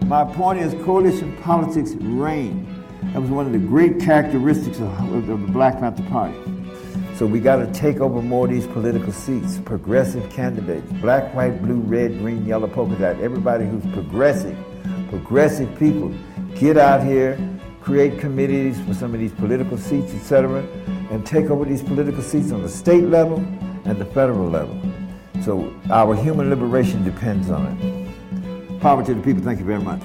My point is coalition politics reign. That was one of the great characteristics of the Black Panther Party. So we got to take over more of these political seats, progressive candidates, black, white, blue, red, green, yellow, polka dot, everybody who's progressive people, get out here, create committees for some of these political seats, etc., and take over these political seats on the state level and the federal level. So our human liberation depends on it. Power to the people. Thank you very much.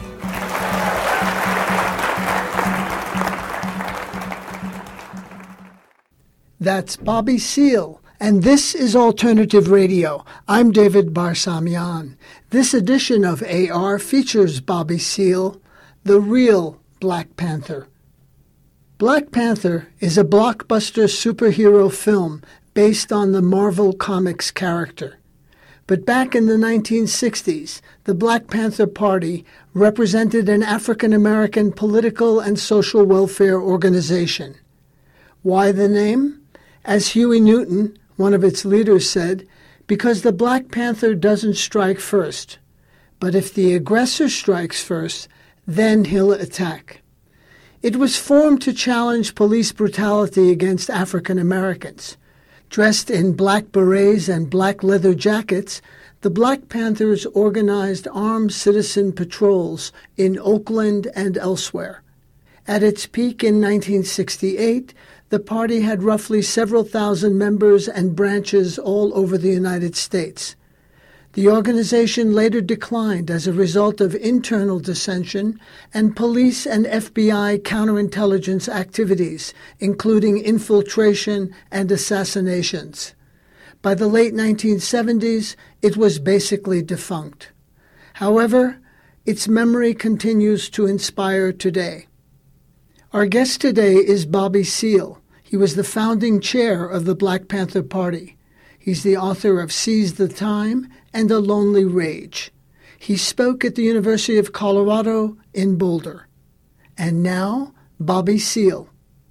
That's Bobby Seale, and this is Alternative Radio. I'm David Barsamian. This edition of AR features Bobby Seale, the real Black Panther. Black Panther is a blockbuster superhero film based on the Marvel Comics character. But back in the 1960s, the Black Panther Party represented an African-American political and social welfare organization. Why the name? As Huey Newton, one of its leaders, said, because the Black Panther doesn't strike first. But if the aggressor strikes first, then he'll attack. It was formed to challenge police brutality against African Americans. Dressed in black berets and black leather jackets, the Black Panthers organized armed citizen patrols in Oakland and elsewhere. At its peak in 1968, the party had roughly several thousand members and branches all over the United States. The organization later declined as a result of internal dissension and police and FBI counterintelligence activities, including infiltration and assassinations. By the late 1970s, it was basically defunct. However, its memory continues to inspire today. Our guest today is Bobby Seale. He was the founding chair of the Black Panther Party. He's the author of Seize the Time and A Lonely Rage. He spoke at the University of Colorado in Boulder. And now, Bobby Seale.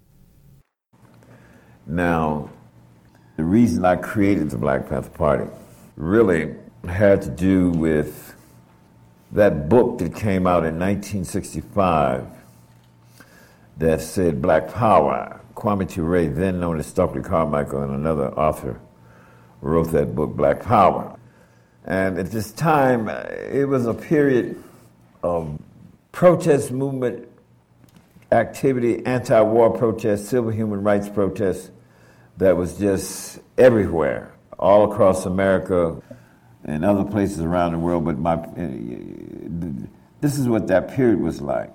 Now, the reason I created the Black Panther Party really had to do with that book that came out in 1965 that said Black Power. Kwame Ture, then known as Stokely Carmichael, and another author wrote that book, Black Power. And at this time, it was a period of protest movement activity, anti-war protests, civil human rights protests that was just everywhere, all across America and other places around the world. But this is what that period was like.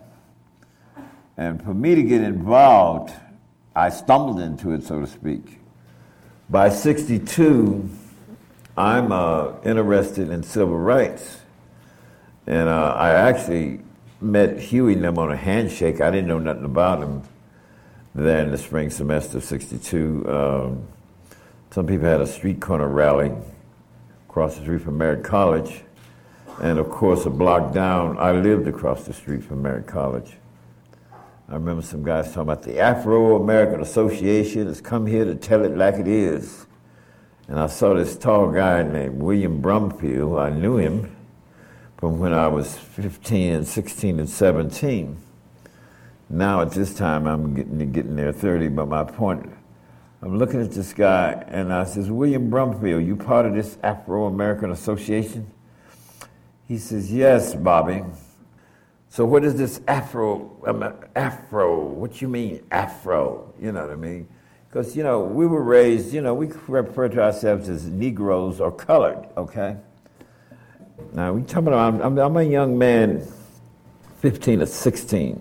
And for me to get involved, I stumbled into it, so to speak. By 62, I'm interested in civil rights. And I actually met Huey and them on a handshake. I didn't know nothing about him there in the spring semester of 62. Some people had a street corner rally across the street from Merritt College. And of course, a block down, I lived across the street from Merritt College. I remember some guys talking about the Afro-American Association has come here to tell it like it is. And I saw this tall guy named William Brumfield. I knew him from when I was 15 and 16 and 17. Now at this time I'm getting there 30, but my point, I'm looking at this guy and I says, William Brumfield, you part of this Afro-American Association? He says, yes, Bobby. So what is this Afro, what you mean Afro, you know what I mean? Because, we were raised, we refer to ourselves as Negroes or colored, okay? Now, we talking about, I'm a young man, 15 or 16.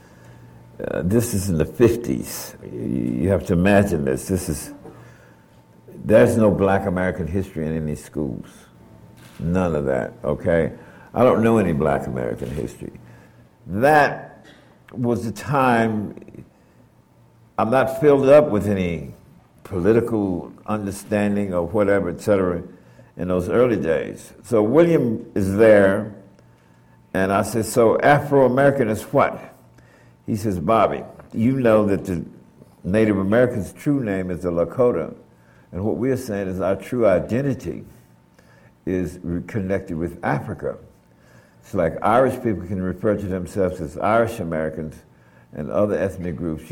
This is in the 50s. You have to imagine this. There's no Black American history in any schools. None of that, okay? I don't know any Black American history. That was the time I'm not filled up with any political understanding or whatever, et cetera, in those early days. So William is there, and I said, so Afro-American is what? He says, Bobby, you know that the Native Americans' true name is the Lakota, and what we're saying is our true identity is connected with Africa. It's like Irish people can refer to themselves as Irish Americans and other ethnic groups,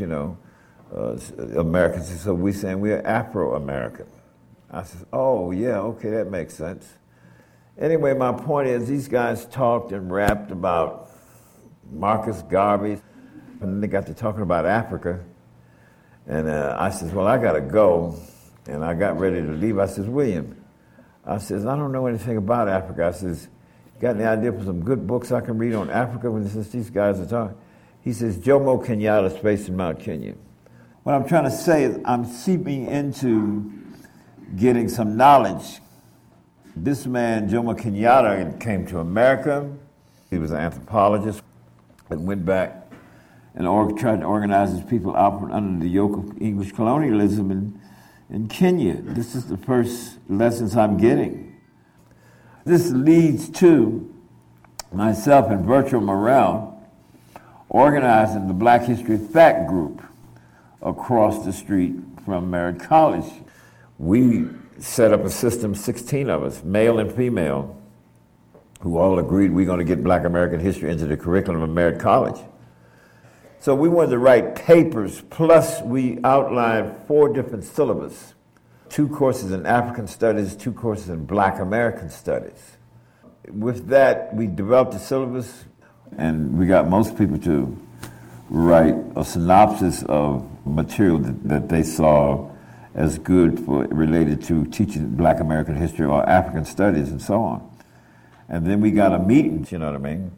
Americans. So we're saying we're Afro-American. I said, oh, yeah, okay, that makes sense. Anyway, my point is these guys talked and rapped about Marcus Garvey, and then they got to talking about Africa. And I said, well, I got to go. And I got ready to leave. I says, William, I says, I don't know anything about Africa. I says, got any idea for some good books I can read on Africa since these guys are talking? He says, Jomo Kenyatta's based in Mount Kenya. What I'm trying to say is I'm seeping into getting some knowledge. This man, Jomo Kenyatta, came to America. He was an anthropologist and went back and tried to organize his people out from under the yoke of English colonialism in Kenya. This is the first lessons I'm getting. This leads to myself and Bertram Morrell organizing the Black History Fact Group across the street from Merritt College. We set up a system, 16 of us, male and female, who all agreed we're going to get Black American history into the curriculum of Merritt College. So we wanted to write papers, plus we outlined 4 different syllabus, 2 courses in African Studies, 2 courses in Black American Studies. With that, we developed a syllabus, and we got most people to write a synopsis of material that they saw as good for related to teaching Black American history or African studies and so on. And then we got a meeting, you know what I mean?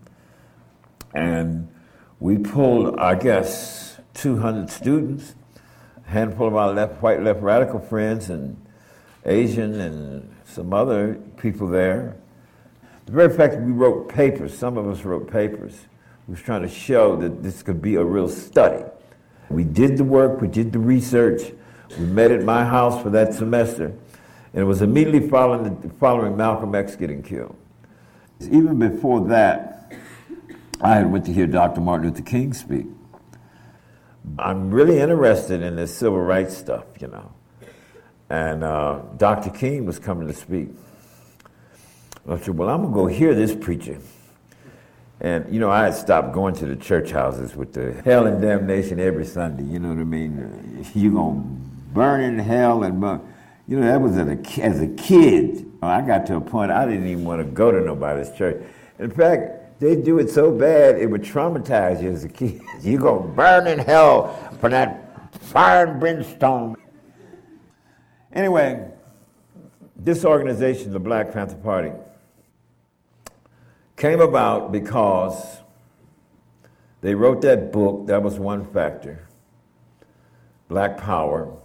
And we pulled, I guess, 200 students, a handful of our white left radical friends and Asian and some other people there. The very fact that we wrote papers, some of us wrote papers, we was trying to show that this could be a real study. We did the work, we did the research, we met at my house for that semester, and it was immediately following Malcolm X getting killed. Even before that, I had went to hear Dr. Martin Luther King speak. I'm really interested in this civil rights stuff, And Dr. King was coming to speak. I said, well, I'm going to go hear this preacher. And, I had stopped going to the church houses with the hell and damnation every Sunday, you know what I mean? You're going to burn in hell and burn. That was as a kid. I got to a point I didn't even want to go to nobody's church. In fact, they do it so bad, it would traumatize you as a kid. You're going to burn in hell for that fire and brimstone. Anyway, this organization, the Black Panther Party, came about because they wrote that book. That was one factor, Black Power.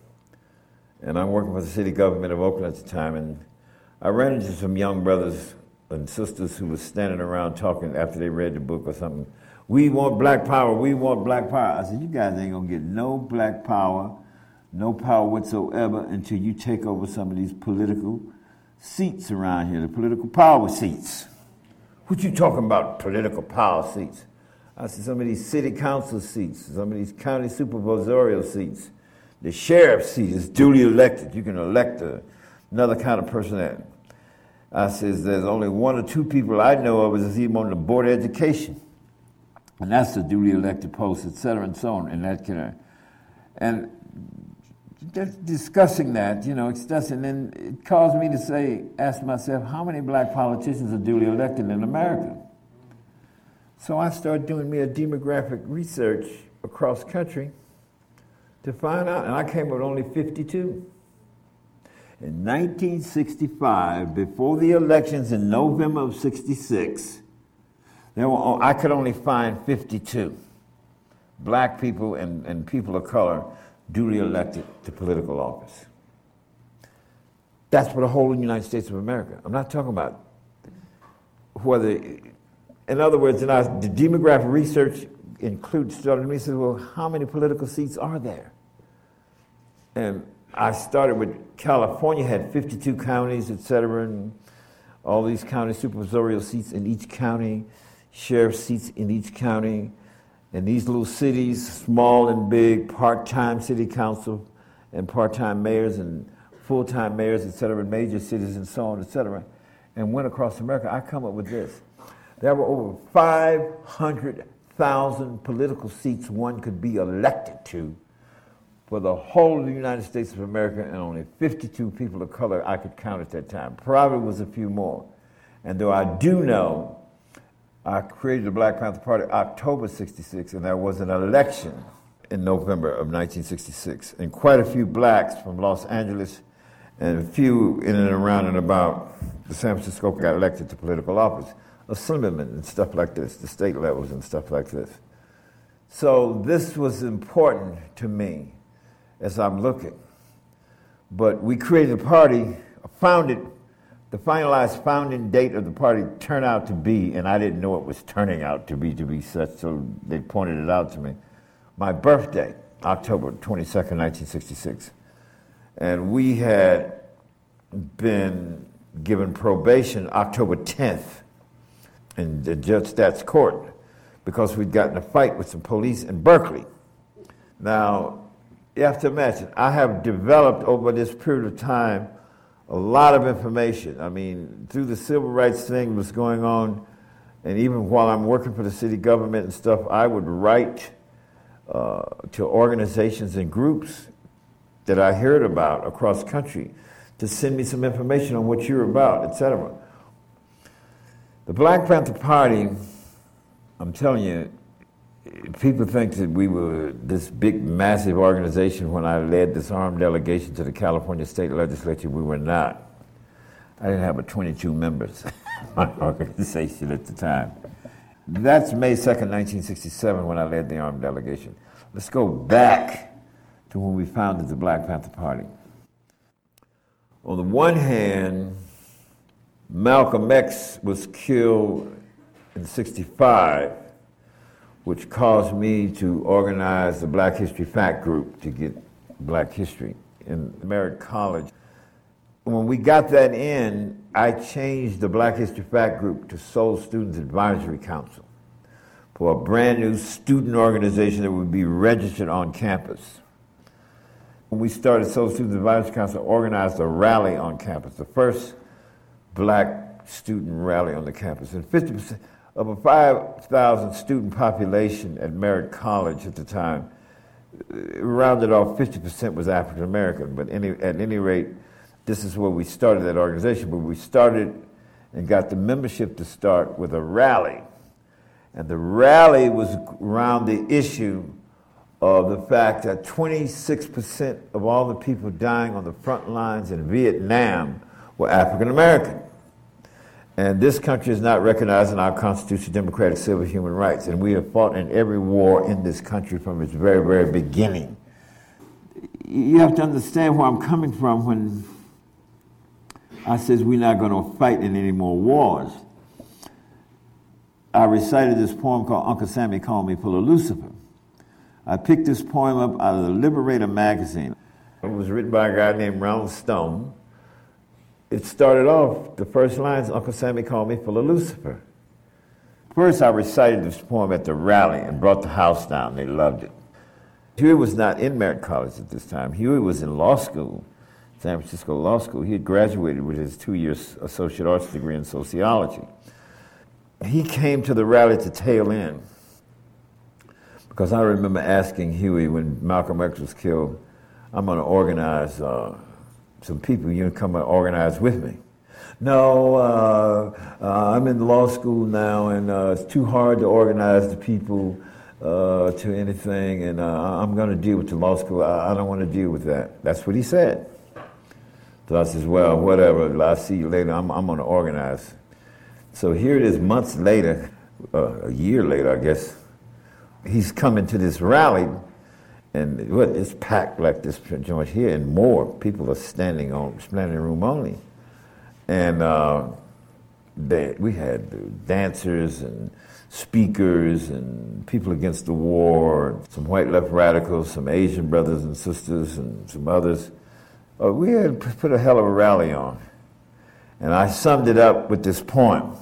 And I'm working for the city government of Oakland at the time, and I ran into some young brothers and sisters who were standing around talking after they read the book or something. We want Black Power, we want Black Power. I said, you guys ain't gonna get no Black Power, no power whatsoever until you take over some of these political seats around here, the political power seats. What you talking about, political power seats? I said, some of these city council seats, some of these county supervisorial seats. The sheriff's seat is duly elected. You can elect another kind of person that. I says, there's only 1 or 2 people I know of is even on the Board of Education. And that's the duly elected post, et cetera, and so on. And discussing that, and then it caused me to ask myself, how many black politicians are duly elected in America? So I started doing me a demographic research across country to find out, and I came up with only 52. In 1965, before the elections in November of 66, I could only find 52 black people and people of color duly elected to political office. That's for the whole United States of America. I'm not talking about whether, in other words, the demographic research started me and said, well, how many political seats are there? And I started with California, had 52 counties, et cetera, and all these county supervisorial seats in each county, sheriff seats in each county, and these little cities, small and big, part-time city council and part-time mayors and full-time mayors, et cetera, in major cities and so on, et cetera, and went across America. I come up with this. There were over 500,000 political seats one could be elected to for the whole of the United States of America, and only 52 people of color I could count at that time. Probably was a few more. And though I do know, I created the Black Panther Party October 66, and there was an election in November of 1966. And quite a few blacks from Los Angeles and a few in and around and about the San Francisco got elected to political office, assemblymen and stuff like this, the state levels and stuff like this. So this was important to me as I'm looking. But we created a party, the finalized founding date of the party turned out to be, and I didn't know it was turning out to be such, so they pointed it out to me, my birthday, October 22nd, 1966. And we had been given probation October 10th in the Judge Stat's court because we'd gotten a fight with some police in Berkeley. Now, you have to imagine, I have developed over this period of time a lot of information. I mean, through the civil rights thing that was going on, and even while I'm working for the city government and stuff, I would write to organizations and groups that I heard about across country to send me some information on what you're about, etc. The Black Panther Party, I'm telling you, people think that we were this big, massive organization when I led this armed delegation to the California State Legislature. We were not. I didn't have but 22 members, my organization at the time. That's May 2nd, 1967, when I led the armed delegation. Let's go back to when we founded the Black Panther Party. On the one hand, Malcolm X was killed in '65, which caused me to organize the Black History Fact Group to get Black history in Merritt College. When we got that in, I changed the Black History Fact Group to Soul Students Advisory Council for a brand new student organization that would be registered on campus. When we started Soul Students Advisory Council, I organized a rally on campus, the first black student rally on the campus. And 50% of a 5,000 student population at Merritt College at the time, rounded off 50% was African American. But at any rate, this is where we started that organization. But we started and got the membership to start with a rally. And the rally was around the issue of the fact that 26% of all the people dying on the front lines in Vietnam were African American. And this country is not recognizing our Constitution, democratic, civil, human rights. And we have fought in every war in this country from its very, very beginning. You have to understand where I'm coming from when I says we're not going to fight in any more wars. I recited this poem called Uncle Sammy Called Me Full of Lucifer. I picked this poem up out of the Liberator magazine. It was written by a guy named Ronald Stone. It started off, the first lines, Uncle Sammy called me full of Lucifer. First, I recited this poem at the rally and brought the house down. They loved it. Huey was not in Merritt College at this time. Huey was in law school, San Francisco Law School. He had graduated with his 2-year associate arts degree in sociology. He came to the rally to tail end because I remember asking Huey when Malcolm X was killed, I'm going to organize some people, you come and organize with me. No, I'm in law school now, and it's too hard to organize the people to anything, and I'm going to deal with the law school. I don't want to deal with that. That's what he said. So I says, well, whatever, I'll see you later. I'm going to organize. So here it is months later, a year later, I guess. He's coming to this rally, and it's packed like this joint here, and more people are standing room only. And we had dancers and speakers and people against the war, some white left radicals, some Asian brothers and sisters, and some others. We had put a hell of a rally on. And I summed it up with this poem.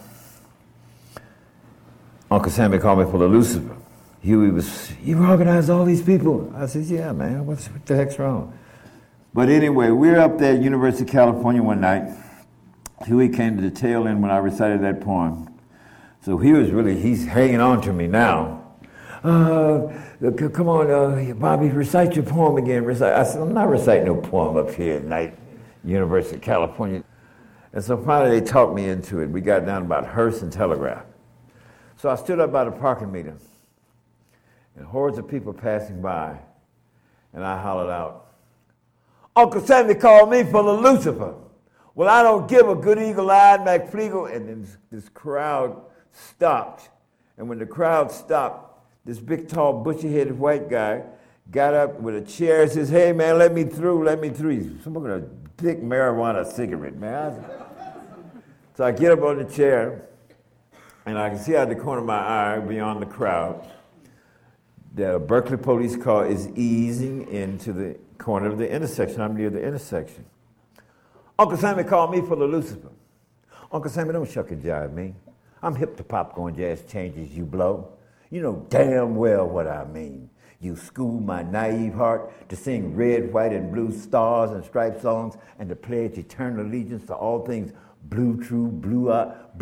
Uncle Sammy Called Me Full of Lucifer. Huey was, you organized all these people. I said, yeah, man, what the heck's wrong? But anyway, we were up there at University of California one night. Huey came to the tail end when I recited that poem. So he's hanging on to me now. Come on, Bobby, recite your poem again. I said, I'm not reciting no poem up here at night, University of California. And so finally they talked me into it. We got down about Hearst and Telegraph. So I stood up by the parking meter, and hordes of people passing by, and I hollered out, Uncle Sammy called me full of Lucifer. Well, I don't give a good eagle-eyed McFleagle. And then this crowd stopped. And when the crowd stopped, this big, tall, bushy-headed white guy got up with a chair and says, hey, man, let me through. He's smoking a thick marijuana cigarette, man. So I get up on the chair, and I can see out the corner of my eye, beyond the crowd, that a Berkeley police car is easing into the corner of the intersection. I'm near the intersection. Uncle Sammy called me full of Lucifer. Uncle Sammy, don't shuck and jive me. I'm hip to popcorn jazz changes you blow. You know damn well what I mean. You school my naive heart to sing red, white, and blue stars and striped songs and to pledge eternal allegiance to all things blue, true, blue,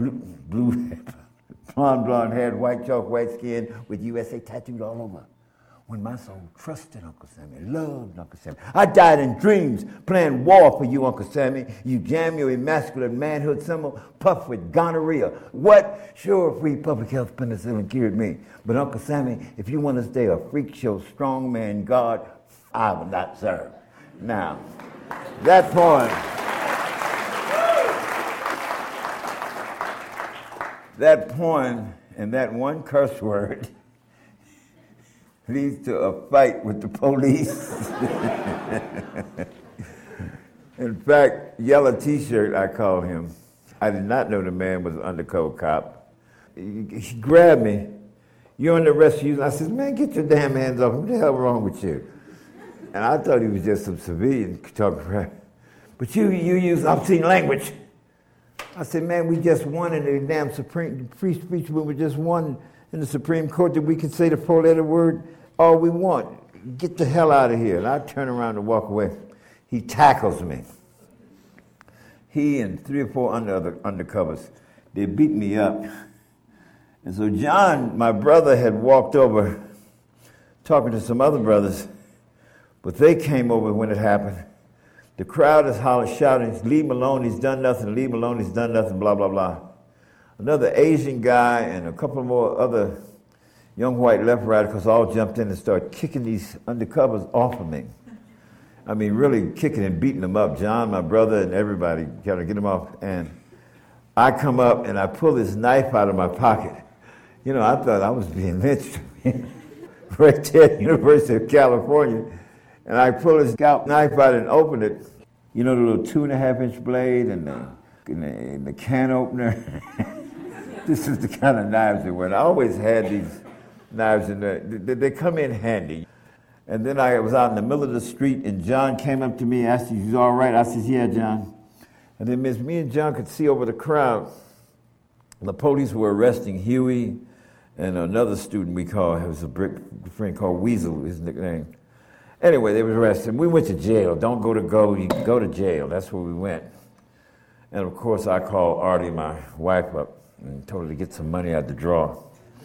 blonde haired, white chalk, white skin with USA tattooed all over. When my soul trusted Uncle Sammy, loved Uncle Sammy. I died in dreams, playing war for you, Uncle Sammy. You jam your emasculate manhood symbol, puffed with gonorrhea. What? Sure, free public health penicillin cured me. But Uncle Sammy, if you want to stay a freak show strongman God, I will not serve. Now, that poem and that one curse word leads to a fight with the police. In fact, Yellow T-shirt, I call him. I did not know the man was an undercover cop. He grabbed me. You're under arrest. I said, man, get your damn hands off him. What the hell wrong with you? And I thought he was just some civilian talking crap. But you use obscene language. I said, man, we just won in the damn free speech movement. We just won in the Supreme Court that we can say the four-letter word all we want. Get the hell out of here. And I turn around to walk away. He tackles me. He and 3 or 4 other undercovers, they beat me up. And so John, my brother, had walked over talking to some other brothers, but they came over when it happened. The crowd is hollering, shouting, leave him alone, he's done nothing, leave him alone, he's done nothing, blah, blah, blah. Another Asian guy and a couple more other young white left radicals all jumped in and started kicking these undercovers off of me. I mean, really kicking and beating them up. John, my brother, and everybody trying to get them off. And I come up and I pull this knife out of my pocket. You know, I thought I was being lynched right there at the University of California. And I pull this scalp knife out and open it. You know, the little 2.5-inch blade and the can opener. This is the kind of knives they were. I always had these knives in there. They come in handy. And then I was out in the middle of the street, and John came up to me and asked, "You all right?" I said, "Yeah, John." And then me and John could see over the crowd. The police were arresting Huey and another student we called, it was a friend called Weasel, his nickname. Anyway, they were arrested. We went to jail. Don't go, you go to jail. That's where we went. And of course, I called Artie, my wife, up and told her to get some money out the drawer.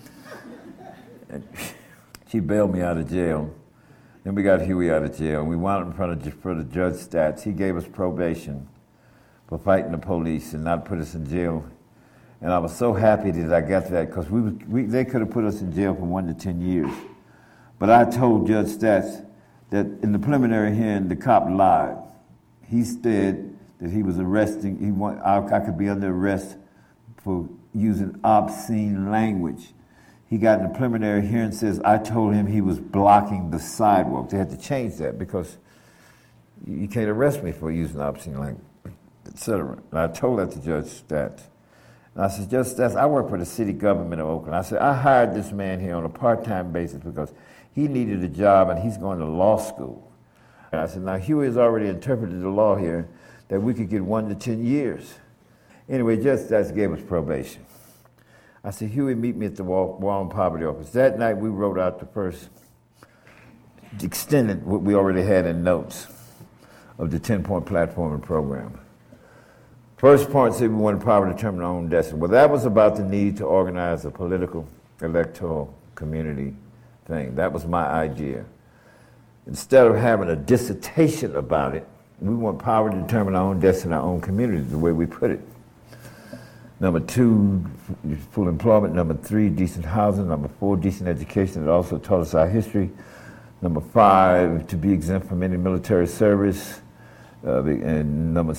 And she bailed me out of jail. Then we got Huey out of jail. We wound up in front of Judge Stats. He gave us probation for fighting the police and not put us in jail. And I was so happy that I got that because they could have put us in jail for 1 to 10 years. But I told Judge Stats that in the preliminary hearing, the cop lied. He said that he was arresting, I could be under arrest for using obscene language. He got in the preliminary hearing and says, I told him he was blocking the sidewalk. They had to change that because you can't arrest me for using obscene language, etc. And I told that to Judge Stats. And I said, Judge Stats, I work for the city government of Oakland. I said, I hired this man here on a part-time basis because he needed a job and he's going to law school. And I said, now Huey has already interpreted the law here that we could get 1 to 10 years. Anyway, Judge Stats gave us probation. I said, Huey, meet me at the War on Poverty office. That night, we wrote out the first, extended what we already had in notes of the 10-point platform and program. First point said we wanted power to determine our own destiny. Well, that was about the need to organize a political, electoral community thing. That was my idea. Instead of having a dissertation about it, we want power to determine our own destiny, our own community, the way we put it. Number 2, full employment. Number 3, decent housing. Number 4, decent education. It also taught us our history. Number 5, to be exempt from any military service. And number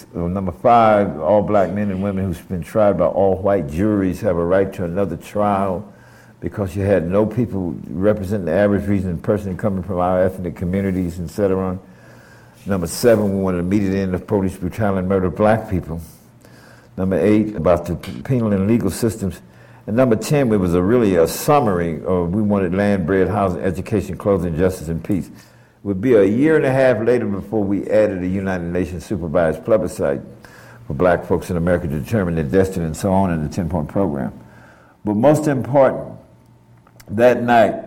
5, all black men and women who've been tried by all white juries have a right to another trial because you had no people representing the average reasonable person coming from our ethnic communities, etc. Number 7, we wanted an immediate end of police brutality and murder of black people. Number 8, about the penal and legal systems. And number 10, it was really a summary of we wanted land, bread, housing, education, clothing, justice, and peace. It would be a year and a half later before we added a United Nations supervised plebiscite for black folks in America to determine their destiny and so on in the 10-point program. But most important, that night,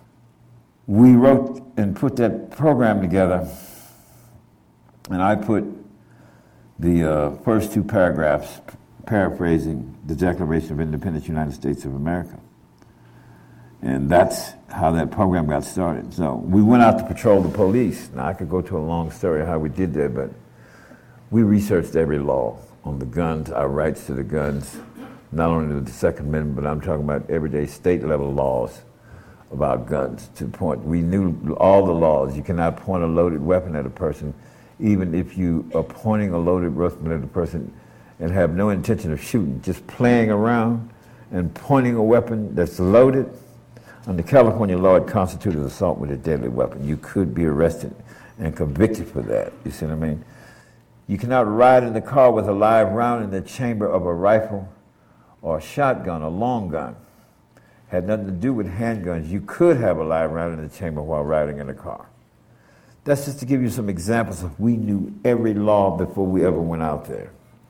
we wrote and put that program together, and I put the first 2 paragraphs paraphrasing the Declaration of Independence, United States of America. And that's how that program got started. So we went out to patrol the police. Now, I could go to a long story of how we did that, but we researched every law on the guns, our rights to the guns, not only the Second Amendment, but I'm talking about everyday state-level laws about guns to the point. We knew all the laws. You cannot point a loaded weapon at a person, even if you are pointing a loaded weapon at a person and have no intention of shooting, just playing around and pointing a weapon that's loaded. Under California law, it constituted assault with a deadly weapon. You could be arrested and convicted for that. You see what I mean? You cannot ride in the car with a live round in the chamber of a rifle or a shotgun, a long gun. Had nothing to do with handguns. You could have a live round in the chamber while riding in a car. That's just to give you some examples of we knew every law before we ever went out there.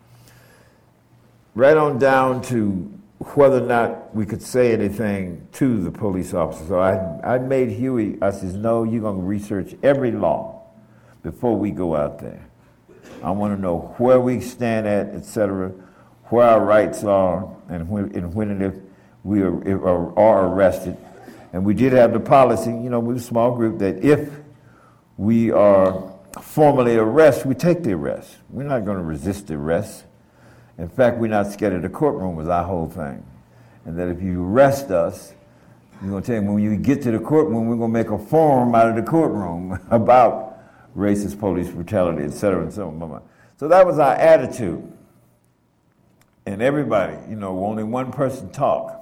Right on down to whether or not we could say anything to the police officer. So I made Huey, I says, no, you're going to research every law before we go out there. I want to know where we stand at, etc., where our rights are, and when and if we are arrested. And we did have the policy, we were a small group, that if we are formally arrested, we take the arrest. We're not going to resist the arrest. In fact, we're not scared of the courtroom was our whole thing. And that if you arrest us, we're going to tell you when you get to the courtroom, we're going to make a form out of the courtroom about racist police brutality, et cetera, and so on. So that was our attitude. And everybody, only one person talk.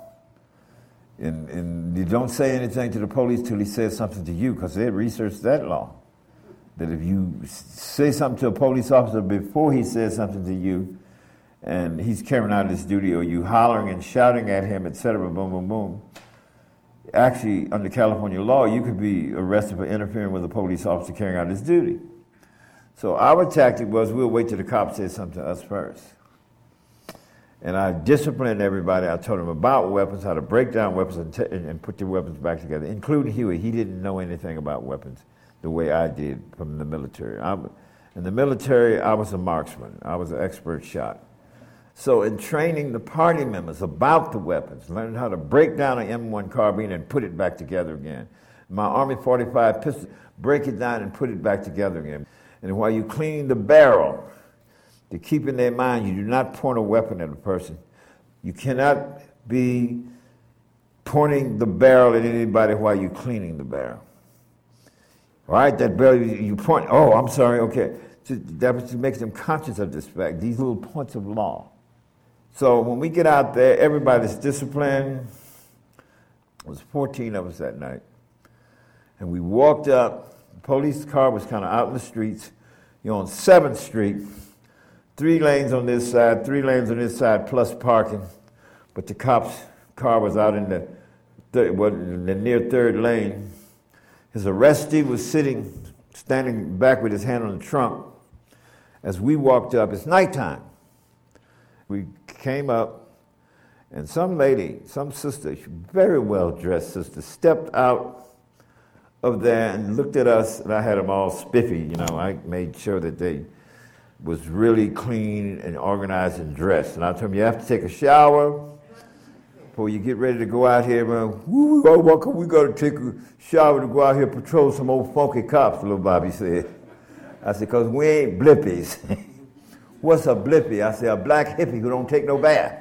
And you don't say anything to the police till he says something to you, because they researched that law. That if you say something to a police officer before he says something to you, and he's carrying out his duty, or you hollering and shouting at him, et cetera, boom, boom, boom. Actually, under California law, you could be arrested for interfering with a police officer carrying out his duty. So our tactic was we'll wait till the cops say something to us first. And I disciplined everybody. I told them about weapons, how to break down weapons and put the weapons back together, including Huey. He didn't know anything about weapons the way I did from the military. In the military, I was a marksman. I was an expert shot. So in training the party members about the weapons, learning how to break down an M1 carbine and put it back together again. My Army 45 pistol, break it down and put it back together again. And while you're cleaning the barrel, to keep in their mind, you do not point a weapon at a person. You cannot be pointing the barrel at anybody while you're cleaning the barrel. All right, that barrel, you point, oh, I'm sorry, okay. That makes them conscious of this fact, these little points of law. So when we get out there, everybody's disciplined. There was 14 of us that night. And we walked up. The police car was kind of out in the streets. You're on 7th Street. 3 lanes on this side, 3 lanes on this side, plus parking. But the cop's car was out in the near 3rd lane. His arrestee was standing back with his hand on the trunk. As we walked up, it's nighttime. We came up, and some lady, some sister, very well-dressed sister, stepped out of there and looked at us, and I had them all spiffy, I made sure that they was really clean and organized and dressed. And I told him, you have to take a shower before you get ready to go out here, man. We got to take a shower to go out here and patrol some old funky cops, little Bobby said. I said, because we ain't blippies. What's a blippy? I said, a black hippie who don't take no bath.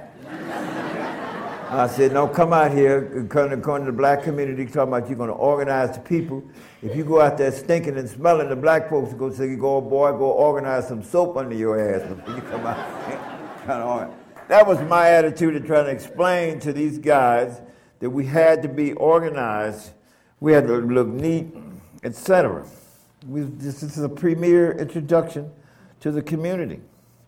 I said, no, come out here, according to the black community, talking about you're going to organize the people. If you go out there stinking and smelling, the black folks go say, go organize some soap under your ass before you come out. That was my attitude in trying to explain to these guys that we had to be organized, we had to look neat, etc. This is a premier introduction to the community.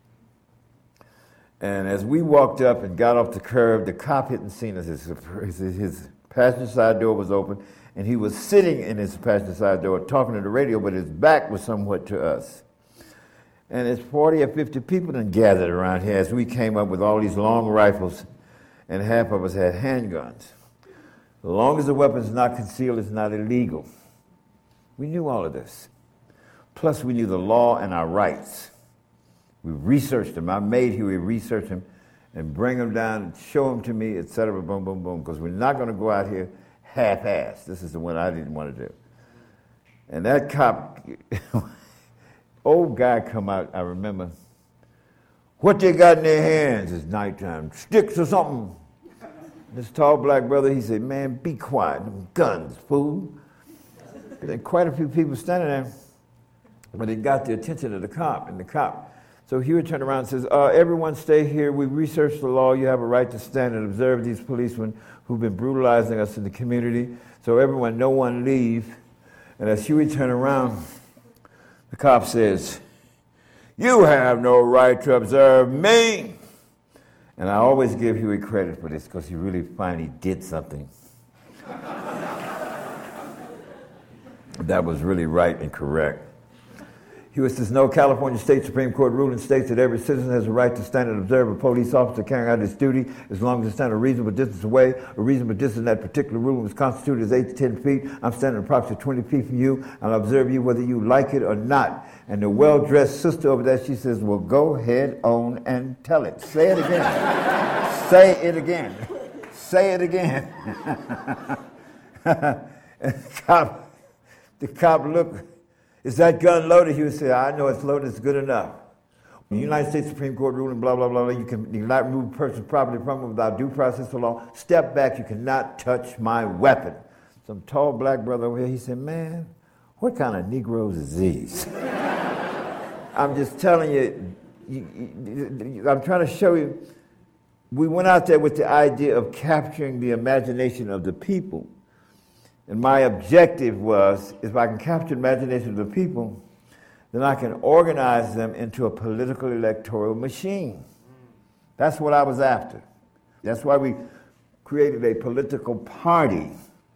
And as we walked up and got off the curb, the cop hadn't seen us. His passenger side door was open, and he was sitting in his passenger side door talking to the radio, but his back was somewhat to us. And there's 40 or 50 people that gathered around here as we came up with all these long rifles, and half of us had handguns. As long as the weapon's not concealed, it's not illegal. We knew all of this. Plus, we knew the law and our rights. We researched them. I made Huey research them and bring them down and show them to me, et cetera, boom, boom, boom, because we're not going to go out here half-assed. This is the one I didn't want to do. And that cop, old guy come out, I remember, what they got in their hands? It's nighttime, sticks or something. This tall black brother, he said, man, be quiet, guns, fool. There quite a few people standing there, but it got the attention of the cop, So Huey turned around and says, everyone stay here. We researched the law. You have a right to stand and observe these policemen who've been brutalizing us in the community. So everyone, no one leave. And as Huey turned around, the cop says, you have no right to observe me. And I always give Huey credit for this because he really finally did something that was really right and correct. Huey says, no, California State Supreme Court ruling states that every citizen has a right to stand and observe a police officer carrying out his duty as long as they stand a reasonable distance away. A reasonable distance in that particular ruling was constituted as 8 to 10 feet. I'm standing approximately 20 feet from you, and I'll observe you whether you like it or not. And the well-dressed sister over there, she says, well, go ahead on and tell it. Say it again. Say it again. Say it again. And the cop looked. Is that gun loaded? He would say, I know it's loaded, it's good enough. The United States Supreme Court ruling, blah, blah, blah, you cannot remove a person's property from him without due process of law. Step back, you cannot touch my weapon. Some tall black brother over here, he said, man, what kind of Negroes is these? I'm just telling you, I'm trying to show you, we went out there with the idea of capturing the imagination of the people. And my objective was, if I can capture the imagination of the people, then I can organize them into a political electoral machine. That's what I was after. That's why we created a political party.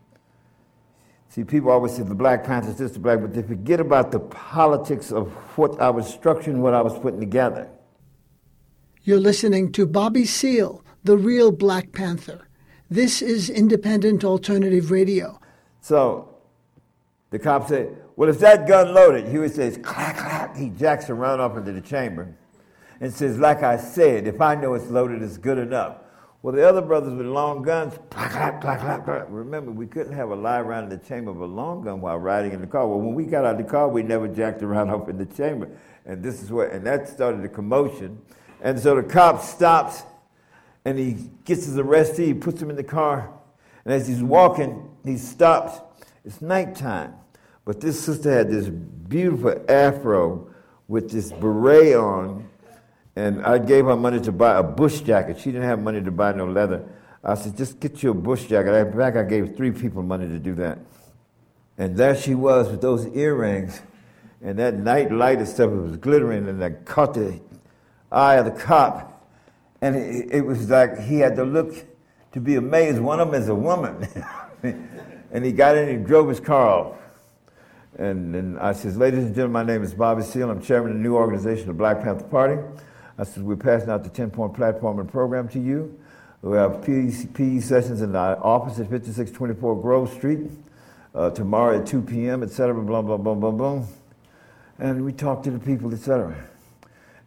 See, people always say the Black Panthers, this, the Black, but they forget about the politics of what I was structuring, what I was putting together. You're listening to Bobby Seale, the real Black Panther. This is Independent Alternative Radio. So the cop said, well, if that gun loaded, Huey says, clack, clack. He jacks around up into the chamber and says, like I said, if I know it's loaded, it's good enough. Well, the other brothers with long guns, clack, clack, clack, clack, clack. Remember, we couldn't have a lie around in the chamber of a long gun while riding in the car. Well, when we got out of the car, we never jacked around up in the chamber. And this is what, and that started a commotion. And so the cop stops and he gets his arrestee, he puts him in the car. And as he's walking, he stops. It's nighttime. But this sister had this beautiful afro with this beret on. And I gave her money to buy a bush jacket. She didn't have money to buy no leather. I said, just get you a bush jacket. In fact, I gave 3 people money to do that. And there she was with those earrings. And that night light and stuff, it was glittering. And I caught the eye of the cop. And it was like he had to look to be amazed. One of them is a woman. And he got in and he drove his car off. And then I says, ladies and gentlemen, my name is Bobby Seale. I'm chairman of the new organization, the Black Panther Party. I said, we're passing out the 10-point platform and program to you. We have PE sessions in the office at 5624 Grove Street tomorrow at 2 p.m., et cetera, blah, blah, blah, blah, blah. And we talked to the people, et cetera.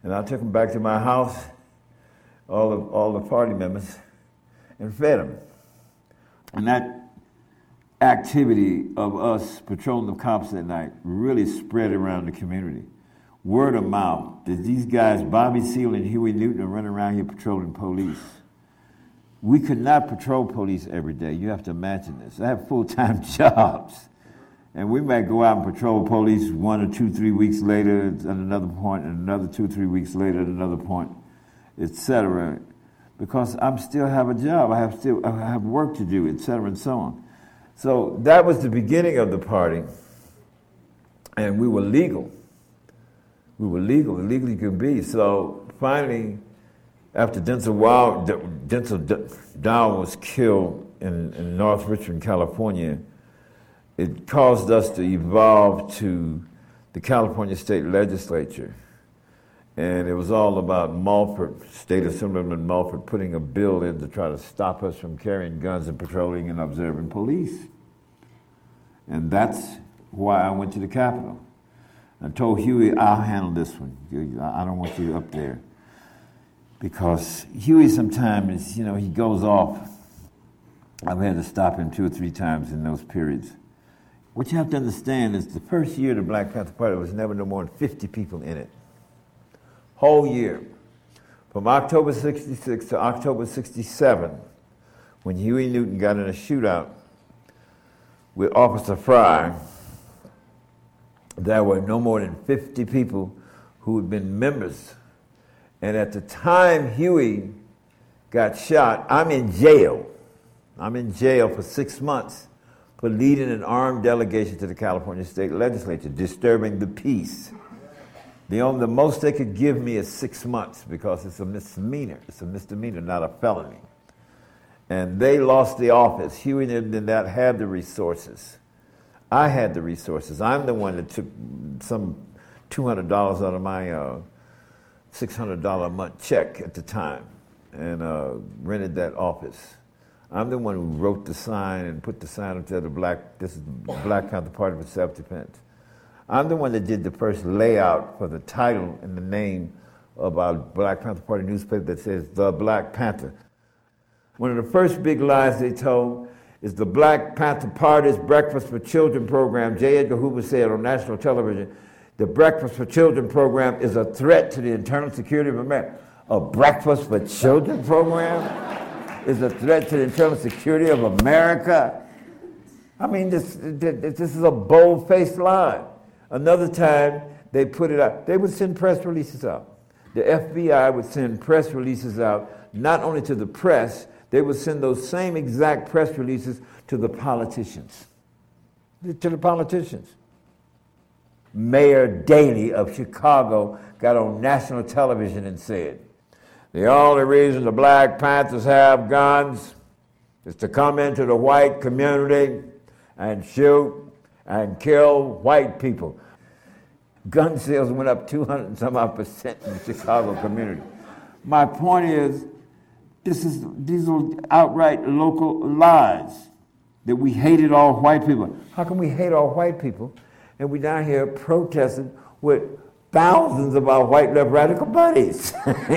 And I took them back to my house, all the party members, and fed them. And that activity of us patrolling the cops that night really spread around the community. Word of mouth that these guys, Bobby Seale and Huey Newton, are running around here patrolling police. We could not patrol police every day. You have to imagine this. I have full-time jobs. And we might go out and patrol police 1 or 2, 3 weeks later at another point, and another 2, 3 weeks later at another point, etc. Because I still have a job. I have work to do, etc. and so on. So that was the beginning of the party. And we were legal. We were legal, legally could be. So finally, after Denzel Down was killed in North Richmond, California, it caused us to evolve to the California State Legislature. And it was all about Mulford, State Assemblyman Mulford, putting a bill in to try to stop us from carrying guns and patrolling and observing police. And that's why I went to the Capitol. I told Huey, I'll handle this one. I don't want you up there. Because Huey sometimes, he goes off. I've had to stop him 2 or 3 times in those periods. What you have to understand is the first year of the Black Panther Party was never no more than 50 people in it. Whole year. From October 66 to October 67, when Huey Newton got in a shootout with Officer Fry, there were no more than 50 people who had been members. And at the time Huey got shot, I'm in jail. I'm in jail for 6 months for leading an armed delegation to the California State Legislature, disturbing the peace. The most they could give me is 6 months because it's a misdemeanor. It's a misdemeanor, not a felony. And they lost the office. Huey did not have the resources. I had the resources. I'm the one that took some $200 out of my $600 a month check at the time and rented that office. I'm the one who wrote the sign and put the sign up there, this is the Black Panther Party for Self-Defense. I'm the one that did the first layout for the title and the name of our Black Panther Party newspaper that says The Black Panther. One of the first big lies they told is the Black Panther Party's Breakfast for Children program. J. Edgar Hoover said on national television, the Breakfast for Children program is a threat to the internal security of America. A Breakfast for Children program is a threat to the internal security of America? I mean, this is a bold-faced lie. Another time, they put it out. They would send press releases out. The FBI would send press releases out, not only to the press, they would send those same exact press releases to the politicians. To the politicians. Mayor Daley of Chicago got on national television and said, the only reason the Black Panthers have guns is to come into the white community and shoot and kill white people. Gun sales went up 200 and some odd percent in the Chicago community. My point is, these are outright local lies that we hated all white people. How can we hate all white people and we down here protesting with thousands of our white left radical buddies?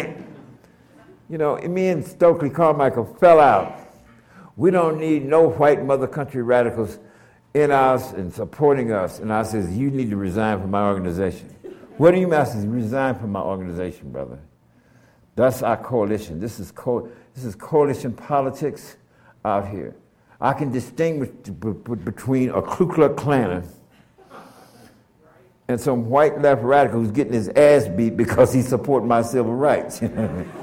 Me and Stokely Carmichael fell out. We don't need no white mother country radicals in us and supporting us. And I says, you need to resign from my organization. What do you mean? I says, resign from my organization, brother. That's our coalition. This is coalition politics out here. I can distinguish between a Ku Klux Klaner and some white left radical who's getting his ass beat because he's supporting my civil rights. You know what I mean?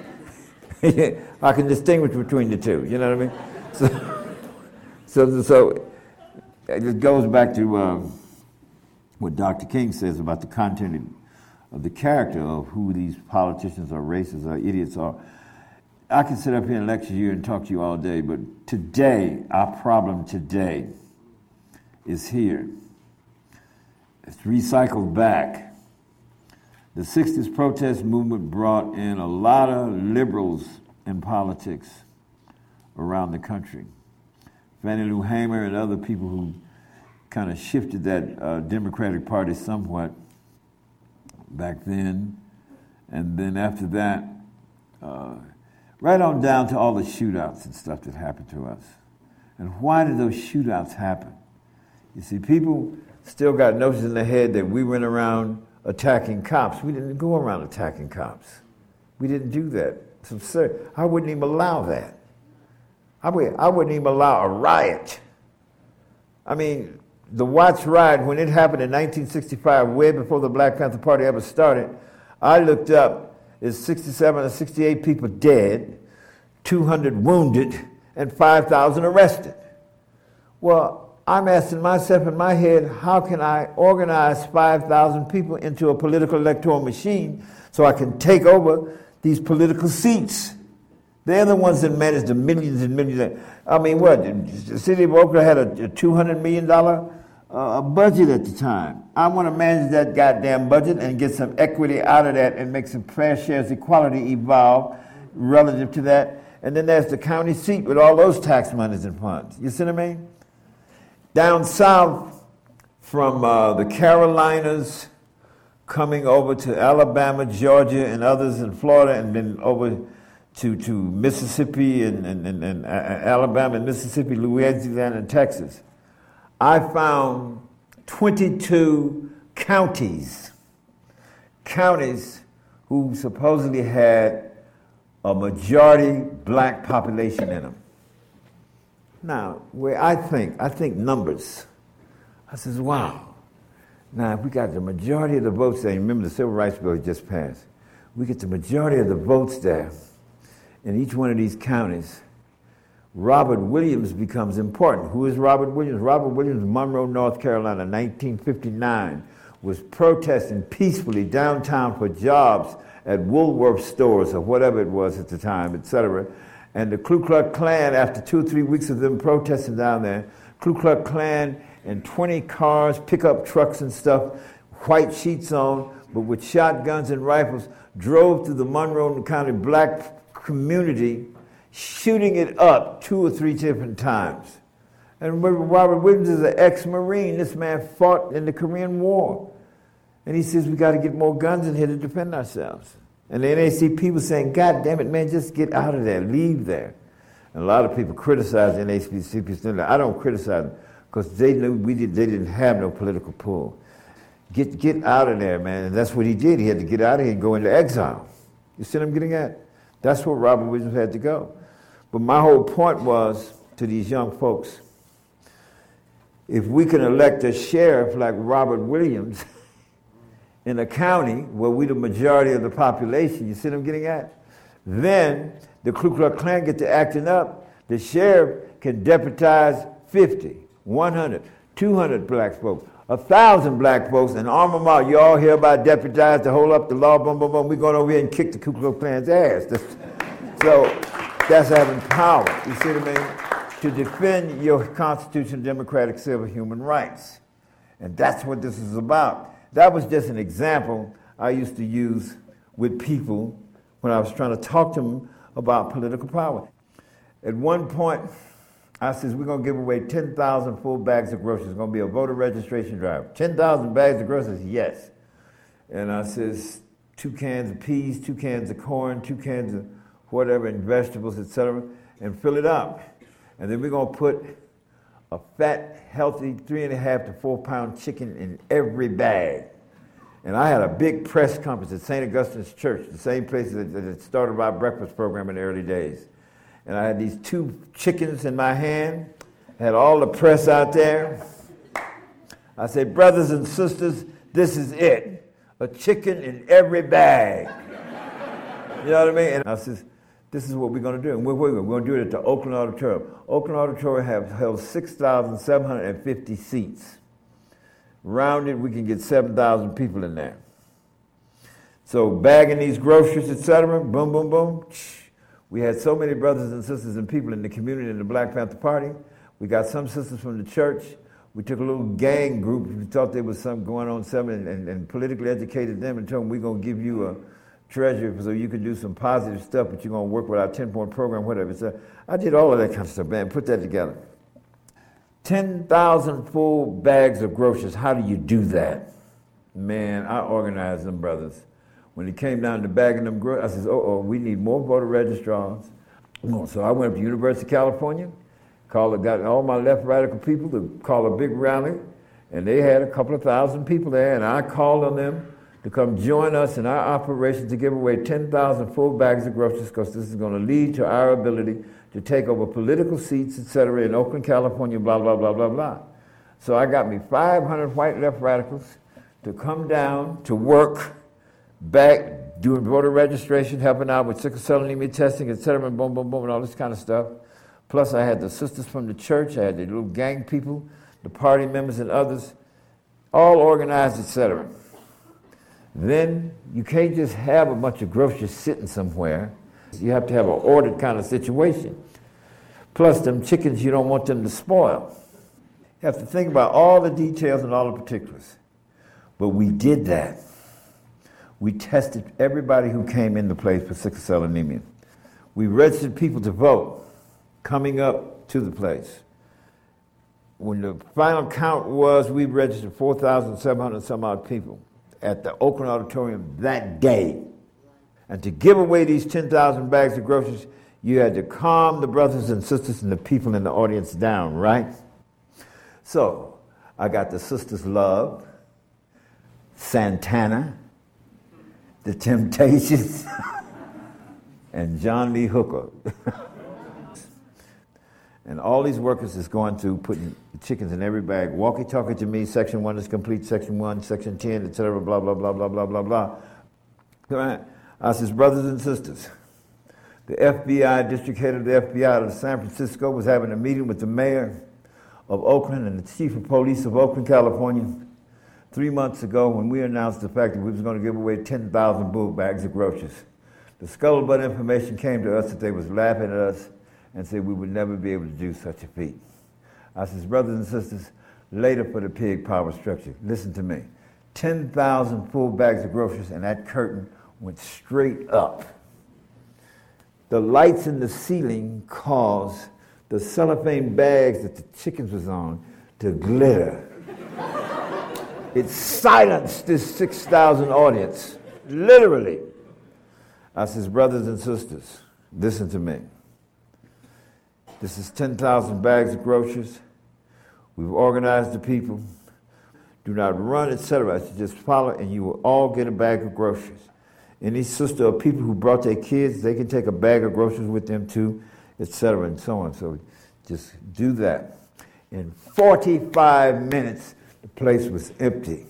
I can distinguish between the two. You know what I mean? So it goes back to what Dr. King says about the content of the character of who these politicians or racists or idiots are. I can sit up here and lecture you and talk to you all day, but today, our problem today is here. It's recycled back. The 60s protest movement brought in a lot of liberals in politics around the country. Fannie Lou Hamer and other people who kind of shifted that Democratic Party somewhat back then. And then after that, right on down to all the shootouts and stuff that happened to us. And why did those shootouts happen? You see, people still got notions in their head that we went around attacking cops. We didn't go around attacking cops. We didn't do that. So, sir, I wouldn't even allow that. I wouldn't even allow a riot. I mean, the Watts riot, when it happened in 1965, way before the Black Panther Party ever started, I looked up, it's 67 or 68 people dead, 200 wounded, and 5,000 arrested. Well, I'm asking myself in my head, how can I organize 5,000 people into a political electoral machine so I can take over these political seats? They're the ones that manage the millions and millions. I mean, what? The city of Oakland had a $200 million budget at the time. I want to manage that goddamn budget and get some equity out of that and make some fair shares equality evolve relative to that. And then there's the county seat with all those tax monies and funds. You see what I mean? Down south from the Carolinas, coming over to Alabama, Georgia, and others in Florida, and then over to Mississippi and Alabama and Mississippi, Louisiana, and Texas. I found 22 counties who supposedly had a majority black population in them. Now, where I think numbers. I says, wow. Now, if we got the majority of the votes there, remember the Civil Rights Bill just passed, we get the majority of the votes there in each one of these counties, Robert Williams becomes important. Who is Robert Williams? Robert Williams, Monroe, North Carolina, 1959, was protesting peacefully downtown for jobs at Woolworth stores or whatever it was at the time, etc. And the Ku Klux Klan, after 2 or 3 weeks of them protesting down there, Ku Klux Klan in 20 cars, pickup trucks and stuff, white sheets on, but with shotguns and rifles, drove through the Monroe County black community, shooting it up 2 or 3 different times. And Robert Williams is an ex-Marine. This man fought in the Korean War. And he says, we got to get more guns in here to defend ourselves. And the NAACP was saying, God damn it, man, just get out of there, leave there. And a lot of people criticize the NAACP. I don't criticize them because they knew they didn't have no political pull. Get out of there, man. And that's what he did. He had to get out of here and go into exile. You see what I'm getting at? That's where Robert Williams had to go. But my whole point was to these young folks, if we can elect a sheriff like Robert Williams in a county where we're the majority of the population, you see what I'm getting at? Then the Ku Klux Klan get to acting up. The sheriff can deputize 50, 100, 200 black folks, 1,000 black folks, and arm them out. You all hereby deputized to hold up the law, boom, boom, boom. We're going over here and kick the Ku Klux Klan's ass. So that's having power, you see what I mean? To defend your constitutional, democratic, civil, human rights. And that's what this is about. That was just an example I used to use with people when I was trying to talk to them about political power. At one point, I says, we're going to give away 10,000 full bags of groceries. It's going to be a voter registration drive. 10,000 bags of groceries? Yes. And I says, 2 cans of peas, 2 cans of corn, 2 cans of whatever, and vegetables, etc., and fill it up. And then we're going to put a fat, healthy 3.5 to 4 pound chicken in every bag. And I had a big press conference at St. Augustine's Church, the same place that started our breakfast program in the early days. And I had these 2 chickens in my hand, had all the press out there. I said, brothers and sisters, this is it. A chicken in every bag. You know what I mean? And I says, this is what we're going to do. And we're going to do it at the Oakland Auditorium. Oakland Auditorium have held 6,750 seats. Rounded, we can get 7,000 people in there. So bagging these groceries, etc., boom, boom, boom. We had so many brothers and sisters and people in the community in the Black Panther Party. We got some sisters from the church. We took a little gang group. We thought there was something going on, and politically educated them and told them, we're going to give you a treasure so you can do some positive stuff, but you're going to work with our 10-point program, whatever. So I did all of that kind of stuff, man, put that together. 10,000 full bags of groceries. How do you do that? Man, I organized them brothers. when it came down to bagging them groceries, I said, we need more voter registrars. So I went up to University of California, got all my left radical people to call a big rally, and they had a couple of thousand people there, and I called on them to come join us in our operation to give away 10,000 full bags of groceries, because this is going to lead to our ability to take over political seats, etc., in Oakland, California, blah, blah, blah, blah, blah. So I got me 500 white left radicals to come down to work back doing voter registration, helping out with sickle cell anemia testing, etc., and boom, boom, boom, and all this kind of stuff. Plus, I had the sisters from the church, I had the little gang people, the party members and others, all organized, etc. Then you can't just have a bunch of groceries sitting somewhere. You have to have an ordered kind of situation. Plus, them chickens, you don't want them to spoil. You have to think about all the details and all the particulars. But we did that. We tested everybody who came into place for sickle cell anemia. We registered people to vote coming up to the place. When the final count was, we registered 4,700 some odd people at the Oakland Auditorium that day. And to give away these 10,000 bags of groceries, you had to calm the brothers and sisters and the people in the audience down, right? So I got the Sisters Love, Santana, The Temptations, and John Lee Hooker. And all these workers is going through putting the chickens in every bag. Walkie-talkie to me, section 1 is complete, section 1, section 10, etc., blah, blah, blah, blah, blah, blah, blah. Right. I says, brothers and sisters, the FBI, district head of the FBI out of San Francisco was having a meeting with the mayor of Oakland and the chief of police of Oakland, California, 3 months ago when we announced the fact that we was going to give away 10,000 bull bags of groceries. The scuttlebutt information came to us that they was laughing at us and said we would never be able to do such a feat. I says, brothers and sisters, later for the pig power structure, listen to me. 10,000 full bags of groceries, and that curtain went straight up. The lights in the ceiling caused the cellophane bags that the chickens was on to glitter. It silenced this 6,000 audience, literally. I says, brothers and sisters, listen to me. This is 10,000 bags of groceries. We've organized the people. Do not run, etc. Just follow, and you will all get a bag of groceries. Any sister or people who brought their kids, they can take a bag of groceries with them too, etc., and so on. So just do that. In 45 minutes, the place was empty.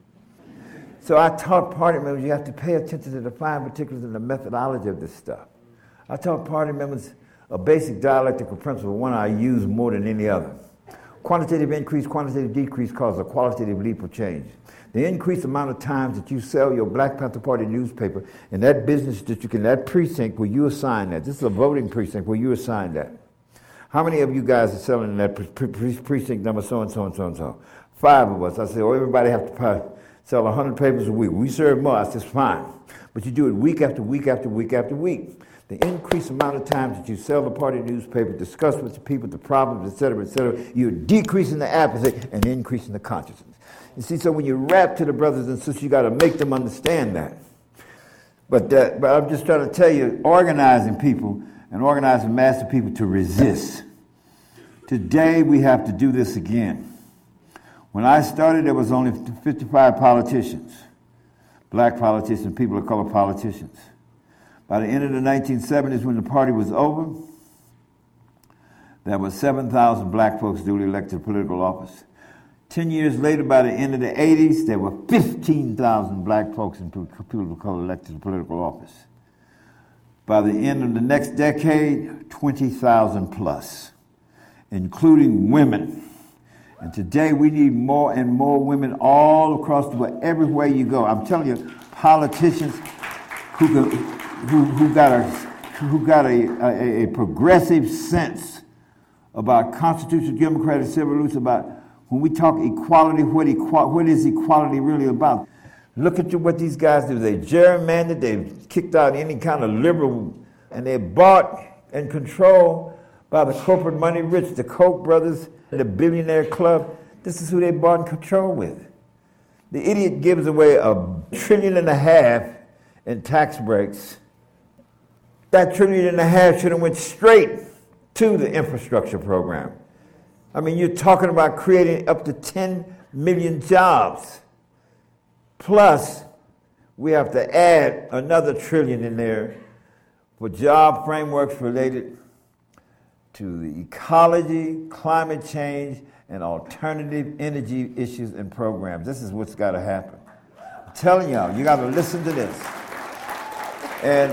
So I taught party members you have to pay attention to the fine particulars and the methodology of this stuff. I taught party members a basic dialectical principle, one I use more than any other. Quantitative increase, quantitative decrease cause a qualitative leap of change. The increased amount of times that you sell your Black Panther Party newspaper in that business district, in that precinct where you assign that. This is a voting precinct where you assign that. How many of you guys are selling in that precinct number so-and-so and so-and-so? 5 of us. I said, everybody have to sell 100 papers a week. We serve more. I said, fine. But you do it week after week after week after week. The increased amount of times that you sell the party newspaper, discuss with the people the problems, et cetera, you're decreasing the apathy and increasing the consciousness. You see, so when you rap to the brothers and sisters, you got to make them understand that. But I'm just trying to tell you, organizing people and organizing mass of people to resist. Today, we have to do this again. When I started, there was only 55 politicians, black politicians, people of color politicians. By the end of the 1970s, when the party was over, there were 7,000 black folks duly elected to political office. 10 years later, by the end of the 80s, there were 15,000 black folks and people of color elected to political office. By the end of the next decade, 20,000 plus, including women. And today we need more and more women all across the world, everywhere you go. I'm telling you, politicians who got a progressive sense about constitutional democratic civil rights, about when we talk equality, what is equality really about? Look at what these guys do. They gerrymandered, they've kicked out any kind of liberal, and they're bought and controlled by the corporate money rich, the Koch brothers, the billionaire club. This is who they bought and control with. The idiot gives away $1.5 trillion in tax breaks, that $1.5 trillion should have went straight to the infrastructure program. I mean, you're talking about creating up to 10 million jobs. Plus, we have to add another $1 trillion in there for job frameworks related to the ecology, climate change, and alternative energy issues and programs. This is what's got to happen. I'm telling y'all, you got to listen to this. And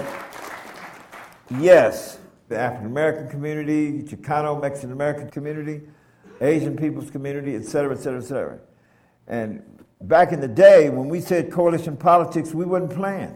yes, the African American community, Chicano, Mexican American community, Asian people's community, et cetera, et cetera, et cetera. And back in the day, when we said coalition politics, we wasn't playing.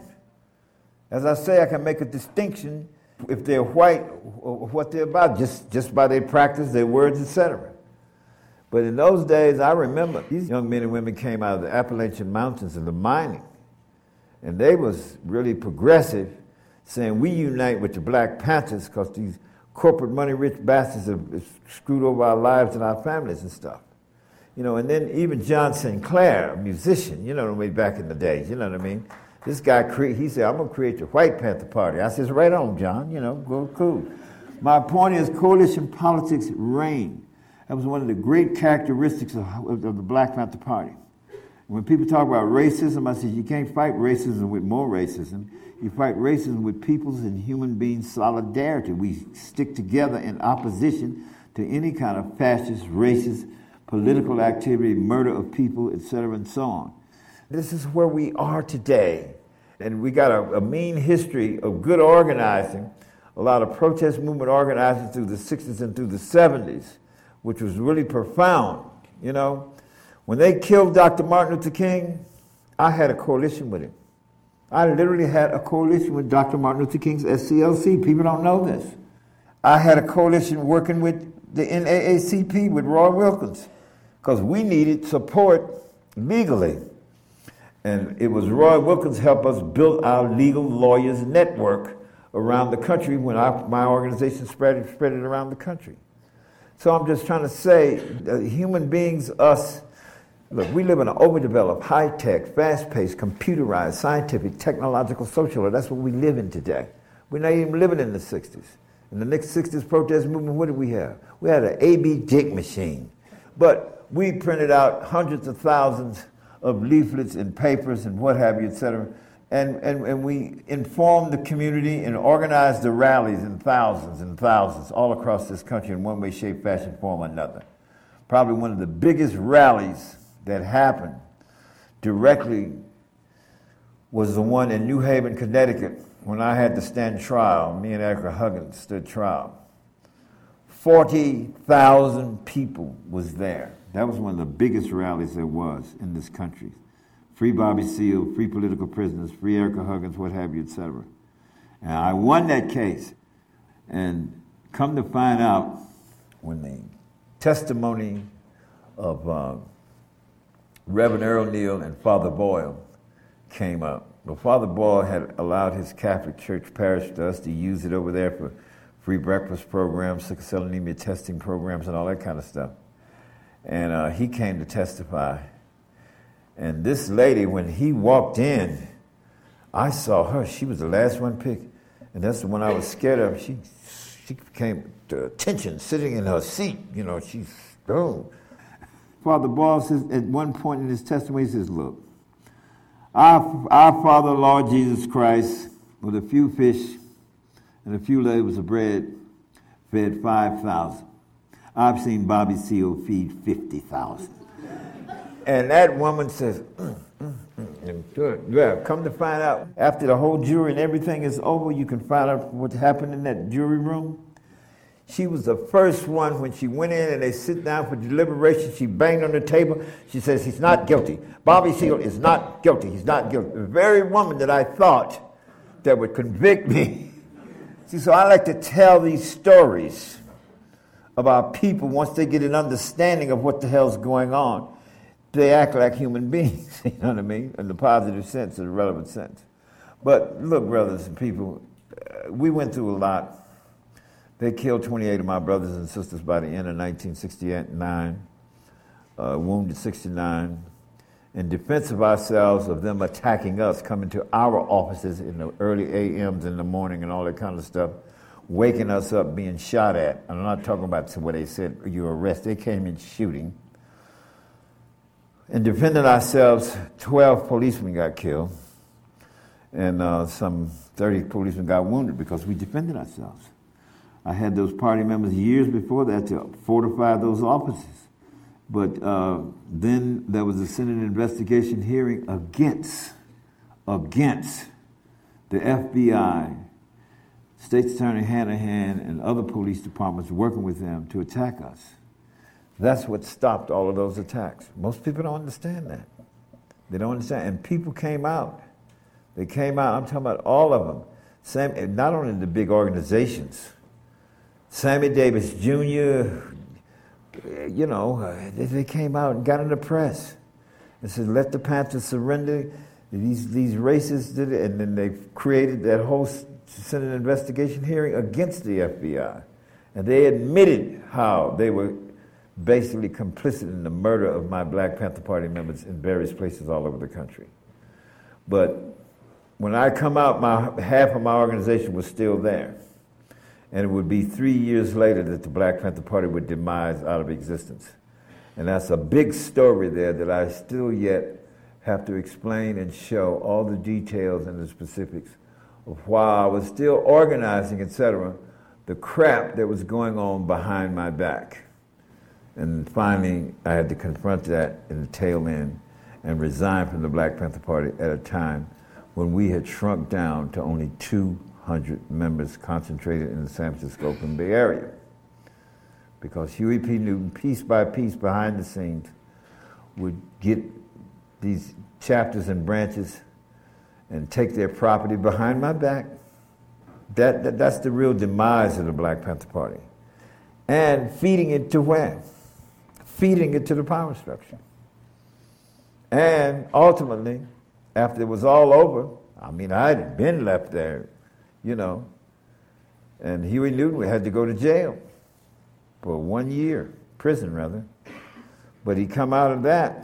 As I say, I can make a distinction if they're white or what they're about, just by their practice, their words, et cetera. But in those days, I remember these young men and women came out of the Appalachian Mountains and the mining, and they was really progressive, saying we unite with the Black Panthers because these corporate money-rich bastards have screwed over our lives and our families and stuff. You know, and then even John Sinclair, a musician, you know, way back in the days, you know what I mean? This guy, he said, I'm going to create the White Panther Party. I says, right on, John, you know, go cool. My point is coalition politics reign. That was one of the great characteristics of the Black Panther Party. When people talk about racism, I said, you can't fight racism with more racism. You fight racism with people's and human beings' solidarity. We stick together in opposition to any kind of fascist, racist, political activity, murder of people, et cetera, and so on. This is where we are today. And we got a mean history of good organizing, a lot of protest movement organizing through the 60s and through the 70s, which was really profound, you know. When they killed Dr. Martin Luther King, I had a coalition with him. I literally had a coalition with Dr. Martin Luther King's SCLC. People don't know this. I had a coalition working with the NAACP with Roy Wilkins because we needed support legally. And it was Roy Wilkins helped us build our legal lawyers network around the country when my organization spread it around the country. So I'm just trying to say, human beings, us, look, we live in an overdeveloped, high-tech, fast-paced, computerized, scientific, technological, social. That's what we live in today. We're not even living in the 60s. In the next 60s protest movement, what did we have? We had an A.B. Dick machine. But we printed out hundreds of thousands of leaflets and papers and what have you, et cetera. And we informed the community and organized the rallies in thousands and thousands all across this country in one way, shape, fashion, form, or another. Probably one of the biggest rallies that happened directly was the one in New Haven, Connecticut, when I had to stand trial. Me and Erica Huggins stood trial. 40,000 people was there. That was one of the biggest rallies there was in this country. Free Bobby Seale, free political prisoners, free Erica Huggins, what have you, et cetera. And I won that case. And come to find out, when the testimony of Reverend Earl Neal and Father Boyle came up. But Father Boyle had allowed his Catholic Church parish to us to use it over there for free breakfast programs, sickle cell anemia testing programs, and all that kind of stuff. And he came to testify. And this lady, when he walked in, I saw her. She was the last one picked. And that's the one I was scared of. She came to attention, sitting in her seat. You know, she's stoned. Father Boyle says, at one point in his testimony, he says, look, our Father, Lord Jesus Christ, with a few fish and a few loaves of bread, fed 5,000. I've seen Bobby Seale feed 50,000. And that woman says, yeah, come to find out, after the whole jury and everything is over, you can find out what happened in that jury room. She was the first one when she went in and they sit down for deliberation. She banged on the table. She says, he's not guilty. Bobby Seale is not guilty. He's not guilty. The very woman that I thought that would convict me. See, so I like to tell these stories about people once they get an understanding of what the hell's going on. They act like human beings, you know what I mean? In the positive sense, in the relevant sense. But look, brothers and people, we went through a lot. They killed 28 of my brothers and sisters by the end of 1969, wounded 69. in defense of ourselves, of them attacking us, coming to our offices in the early AMs in the morning and all that kind of stuff, waking us up, being shot at. I'm not talking about what they said, you arrest. They came in shooting. In defending ourselves, 12 policemen got killed, and some 30 policemen got wounded because we defended ourselves. I had those party members years before that to fortify those offices. But then there was a Senate investigation hearing against the FBI, State's Attorney Hanahan, and other police departments working with them to attack us. That's what stopped all of those attacks. Most people don't understand that. They don't understand. And people came out. They came out. I'm talking about all of them. Not only the big organizations. Sammy Davis Jr., they came out and got in the press and said, let the Panthers surrender. These racists did it, and then they created that whole Senate investigation hearing against the FBI. And they admitted how they were basically complicit in the murder of my Black Panther Party members in various places all over the country. But when I come out, half of my organization was still there. And it would be 3 years later that the Black Panther Party would demise out of existence. And that's a big story there that I still yet have to explain and show all the details and the specifics of why I was still organizing, etc., the crap that was going on behind my back. And finally, I had to confront that in the tail end and resign from the Black Panther Party at a time when we had shrunk down to only 200 members concentrated in the San Francisco Oakland Bay Area. Because Huey P. Newton, piece by piece behind the scenes, would get these chapters and branches and take their property behind my back. That's the real demise of the Black Panther Party. And feeding it to where? Feeding it to the power structure. And ultimately, after it was all over, I had been left there, and Huey Newton had to go to jail for 1 year, prison rather. But he come out of that,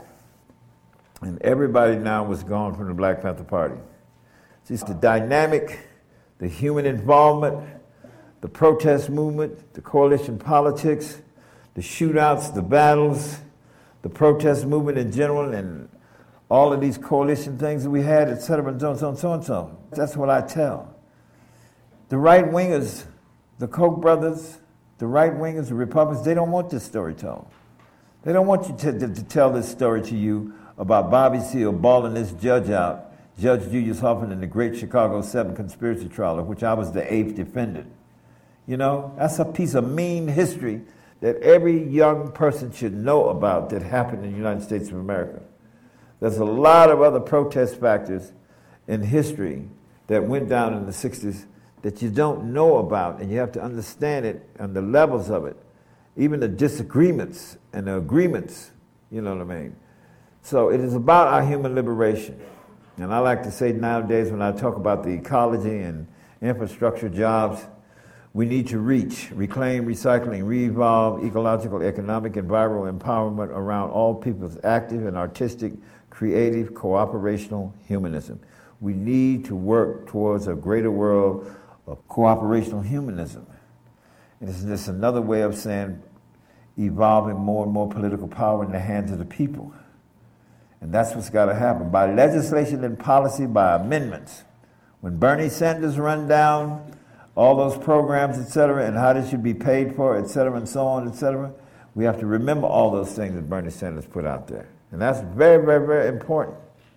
and everybody now was gone from the Black Panther Party. It's just the dynamic, the human involvement, the protest movement, the coalition politics, the shootouts, the battles, the protest movement in general, and all of these coalition things that we had, et cetera, and so on, so and so. That's what I tell. The right-wingers, the Koch brothers, the right-wingers, the Republicans, they don't want this story told. They don't want you to tell this story to you about Bobby Seale bawling this judge out, Judge Julius Hoffman, in the Great Chicago 7 conspiracy trial, of which I was the 8th defendant. That's a piece of mean history that every young person should know about that happened in the United States of America. There's a lot of other protest factors in history that went down in the 60s that you don't know about, and you have to understand it and the levels of it, even the disagreements and the agreements, you know what I mean? So it is about our human liberation. And I like to say nowadays when I talk about the ecology and infrastructure jobs, we need to reach, reclaim, recycling, re-evolve ecological, economic, and viral empowerment around all people's active and artistic, creative, cooperational humanism. We need to work towards a greater world of cooperational humanism. And it's just another way of saying evolving more and more political power in the hands of the people. And that's what's got to happen by legislation and policy, by amendments. When Bernie Sanders run down all those programs, et cetera, and how they should be paid for, et cetera, and so on, et cetera, we have to remember all those things that Bernie Sanders put out there. And that's very, very, very important.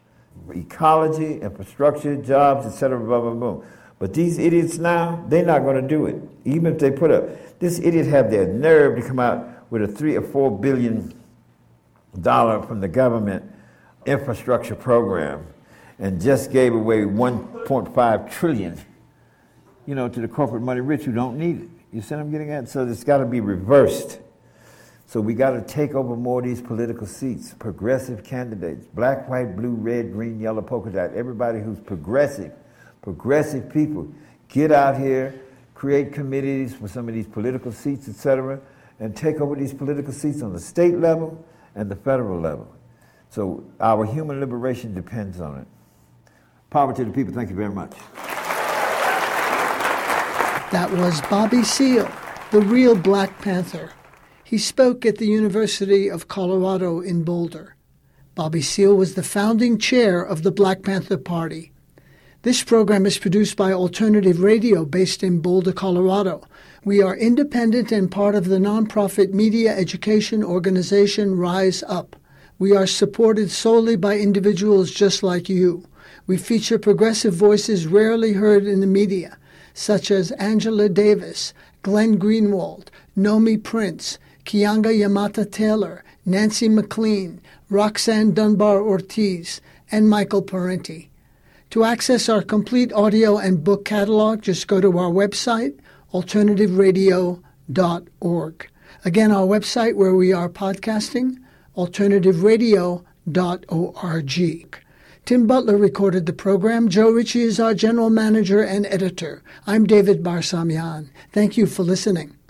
Ecology, infrastructure, jobs, et cetera, blah, blah, blah. But these idiots now, they're not going to do it. Even if they this idiot had their nerve to come out with a $3 or $4 billion from the government infrastructure program and just gave away $1.5 trillion, to the corporate money rich who don't need it. You see what I'm getting at? So it's got to be reversed. So we got to take over more of these political seats, progressive candidates, black, white, blue, red, green, yellow, polka dot, everybody who's progressive people, get out here, create committees for some of these political seats, et cetera, and take over these political seats on the state level and the federal level. So our human liberation depends on it. Power to the people. Thank you very much. That was Bobby Seale, the real Black Panther. He spoke at the University of Colorado in Boulder. Bobby Seale was the founding chair of the Black Panther Party. This program is produced by Alternative Radio based in Boulder, Colorado. We are independent and part of the nonprofit media education organization Rise Up. We are supported solely by individuals just like you. We feature progressive voices rarely heard in the media, such as Angela Davis, Glenn Greenwald, Nomi Prince, Kianga Yamata-Taylor, Nancy McLean, Roxanne Dunbar-Ortiz, and Michael Parenti. To access our complete audio and book catalog, just go to our website, alternativeradio.org. Again, our website where we are podcasting, alternativeradio.org. Tim Butler recorded the program. Joe Ritchie is our general manager and editor. I'm David Barsamian. Thank you for listening.